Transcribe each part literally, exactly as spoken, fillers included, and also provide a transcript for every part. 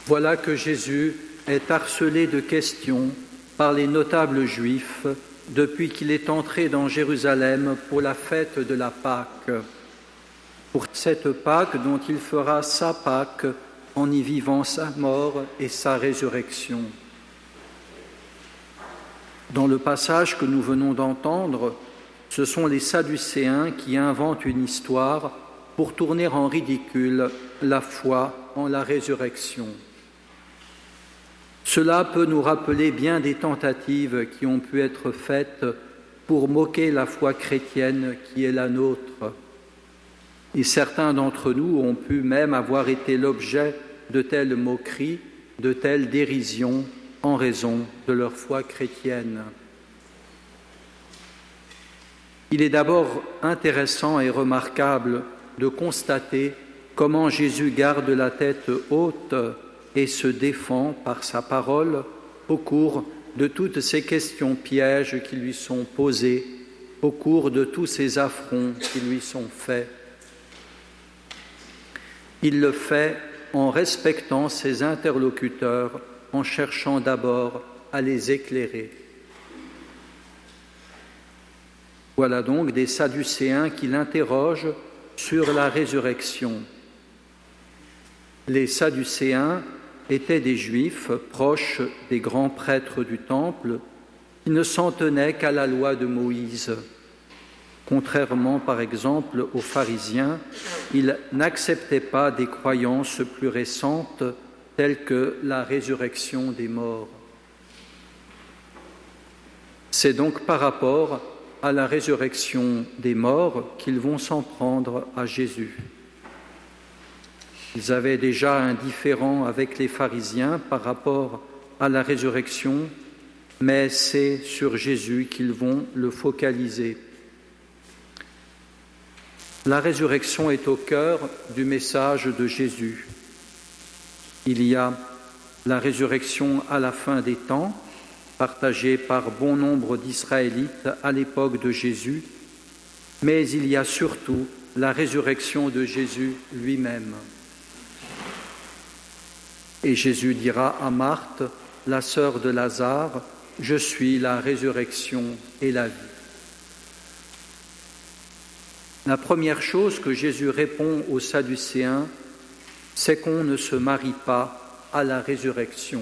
Voilà que Jésus est harcelé de questions par les notables juifs depuis qu'il est entré dans Jérusalem pour la fête de la Pâque, pour cette Pâque dont il fera sa Pâque en y vivant sa mort et sa résurrection. Dans le passage que nous venons d'entendre, ce sont les Sadducéens qui inventent une histoire pour tourner en ridicule la foi en la résurrection. Cela peut nous rappeler bien des tentatives qui ont pu être faites pour moquer la foi chrétienne qui est la nôtre. Et certains d'entre nous ont pu même avoir été l'objet de telles moqueries, de telles dérisions en raison de leur foi chrétienne. Il est d'abord intéressant et remarquable de constater comment Jésus garde la tête haute et se défend par sa parole au cours de toutes ces questions pièges qui lui sont posées, au cours de tous ces affronts qui lui sont faits. Il le fait en respectant ses interlocuteurs, en cherchant d'abord à les éclairer. Voilà donc des Sadducéens qui l'interrogent sur la résurrection. Les Sadducéens étaient des Juifs proches des grands prêtres du Temple qui ne s'en tenaient qu'à la loi de Moïse. Contrairement, par exemple, aux pharisiens, ils n'acceptaient pas des croyances plus récentes telles que la résurrection des morts. C'est donc par rapport à la résurrection des morts qu'ils vont s'en prendre à Jésus. Ils avaient déjà un différend avec les pharisiens par rapport à la résurrection, mais c'est sur Jésus qu'ils vont le focaliser. La résurrection est au cœur du message de Jésus. Il y a la résurrection à la fin des temps, partagée par bon nombre d'Israélites à l'époque de Jésus, mais il y a surtout la résurrection de Jésus lui-même. Et Jésus dira à Marthe, la sœur de Lazare, « Je suis la résurrection et la vie ». La première chose que Jésus répond aux Sadducéens, c'est qu'on ne se marie pas à la résurrection.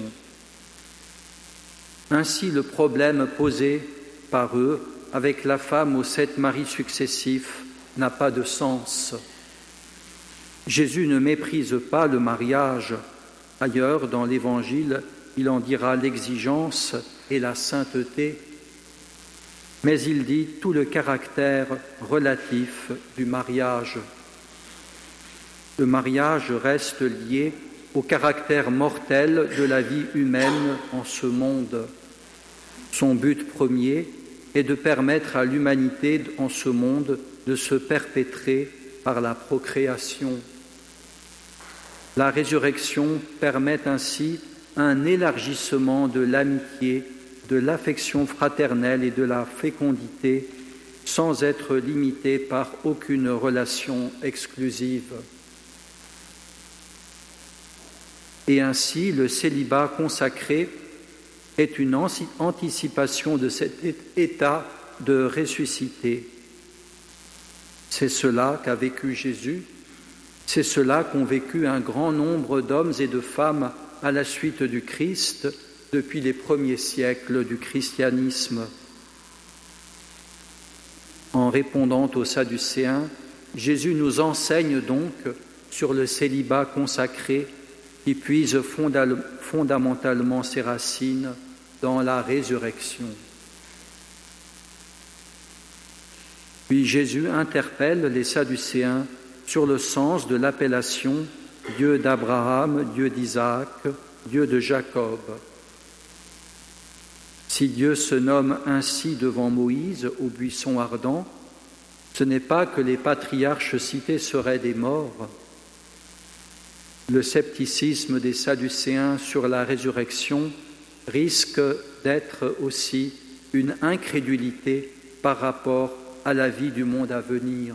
Ainsi, le problème posé par eux avec la femme aux sept maris successifs n'a pas de sens. Jésus ne méprise pas le mariage. Ailleurs, dans l'Évangile, il en dira l'exigence et la sainteté, mais il dit tout le caractère relatif du mariage. Le mariage reste lié au caractère mortel de la vie humaine en ce monde. Son but premier est de permettre à l'humanité en ce monde de se perpétrer par la procréation. La résurrection permet ainsi un élargissement de l'amitié, de l'affection fraternelle et de la fécondité, sans être limité par aucune relation exclusive. Et ainsi, le célibat consacré est une anticipation de cet état de ressuscité. C'est cela qu'a vécu Jésus, c'est cela qu'ont vécu un grand nombre d'hommes et de femmes à la suite du Christ depuis les premiers siècles du christianisme. En répondant aux Sadducéens, Jésus nous enseigne donc sur le célibat consacré qui puise fondamentalement ses racines dans la résurrection. Puis Jésus interpelle les Sadducéens sur le sens de l'appellation Dieu d'Abraham, Dieu d'Isaac, Dieu de Jacob. Si Dieu se nomme ainsi devant Moïse au buisson ardent, ce n'est pas que les patriarches cités seraient des morts. Le scepticisme des Sadducéens sur la résurrection risque d'être aussi une incrédulité par rapport à la vie du monde à venir.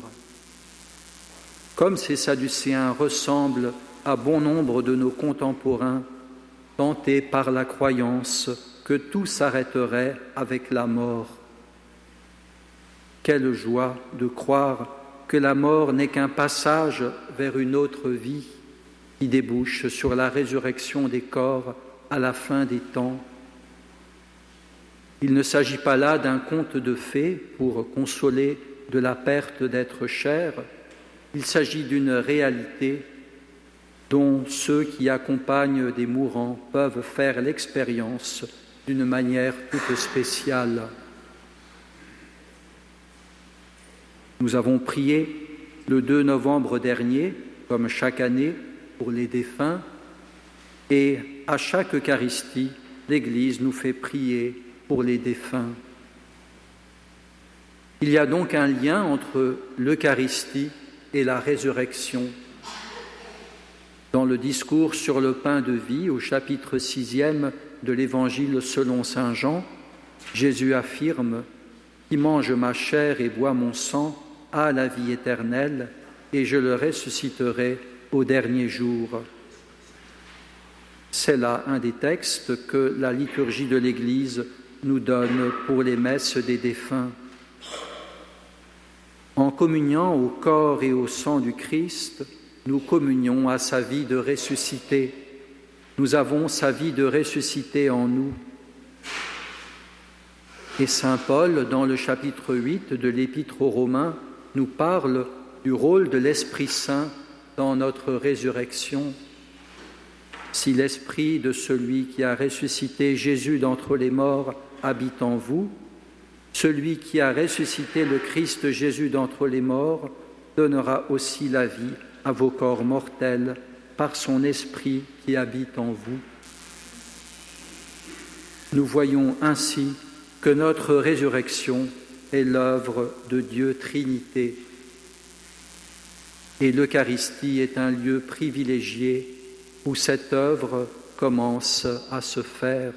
Comme ces Sadducéens ressemblent à bon nombre de nos contemporains tentés par la croyance que tout s'arrêterait avec la mort. Quelle joie de croire que la mort n'est qu'un passage vers une autre vie qui débouche sur la résurrection des corps à la fin des temps. Il ne s'agit pas là d'un conte de fées pour consoler de la perte d'être cher, il s'agit d'une réalité dont ceux qui accompagnent des mourants peuvent faire l'expérience d'une manière toute spéciale. Nous avons prié le deux novembre dernier, comme chaque année, pour les défunts, et à chaque Eucharistie, l'Église nous fait prier pour les défunts. Il y a donc un lien entre l'Eucharistie et la résurrection. Dans le discours sur le pain de vie, au chapitre sixième de l'Évangile selon saint Jean, Jésus affirme « Qui mange ma chair et boit mon sang a la vie éternelle, et je le ressusciterai au dernier jour. » C'est là un des textes que la liturgie de l'Église nous donne pour les messes des défunts. En communiant au corps et au sang du Christ, nous communions à sa vie de ressuscité. Nous avons sa vie de ressuscité en nous. Et saint Paul, dans le chapitre huit de l'Épître aux Romains, nous parle du rôle de l'Esprit Saint dans notre résurrection. Si l'Esprit de celui qui a ressuscité Jésus d'entre les morts habite en vous, celui qui a ressuscité le Christ Jésus d'entre les morts donnera aussi la vie à vos corps mortels par son Esprit qui habite en vous. Nous voyons ainsi que notre résurrection est l'œuvre de Dieu Trinité. Et l'Eucharistie est un lieu privilégié où cette œuvre commence à se faire.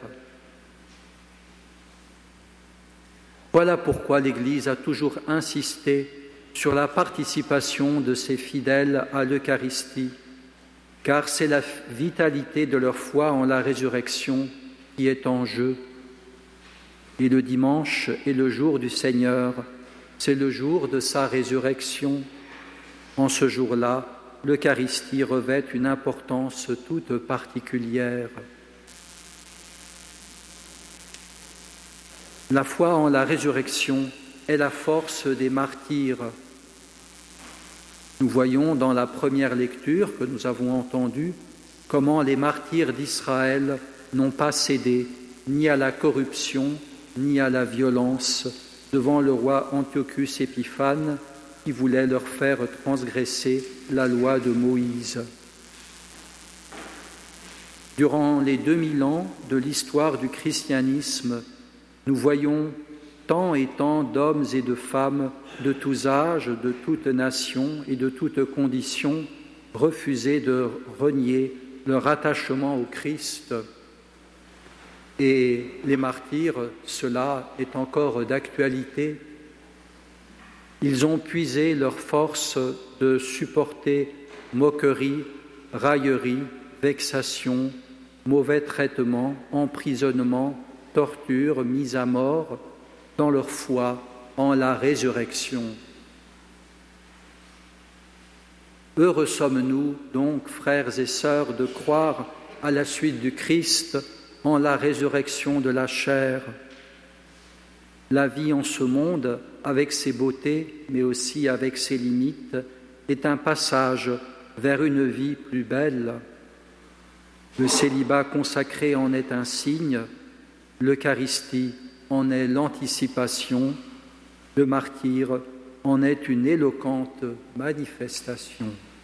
Voilà pourquoi l'Église a toujours insisté sur la participation de ses fidèles à l'Eucharistie, car c'est la vitalité de leur foi en la résurrection qui est en jeu. Et le dimanche est le jour du Seigneur, c'est le jour de sa résurrection. En ce jour-là, l'Eucharistie revêt une importance toute particulière. La foi en la résurrection est la force des martyrs. Nous voyons dans la première lecture que nous avons entendue comment les martyrs d'Israël n'ont pas cédé ni à la corruption ni à la violence devant le roi Antiochus Épiphane qui voulait leur faire transgresser la loi de Moïse. Durant les deux mille ans de l'histoire du christianisme, nous voyons tant et tant d'hommes et de femmes de tous âges, de toutes nations et de toutes conditions refuser de renier leur attachement au Christ. Et les martyrs, cela est encore d'actualité. Ils ont puisé leur force de supporter moqueries, railleries, vexations, mauvais traitements, emprisonnements, torture, mise à mort, dans leur foi en la résurrection. Heureux sommes-nous donc, frères et sœurs, de croire à la suite du Christ en la résurrection de la chair. La vie en ce monde, avec ses beautés, mais aussi avec ses limites, est un passage vers une vie plus belle. Le célibat consacré en est un signe, l'Eucharistie en est l'anticipation, le martyre en est une éloquente manifestation.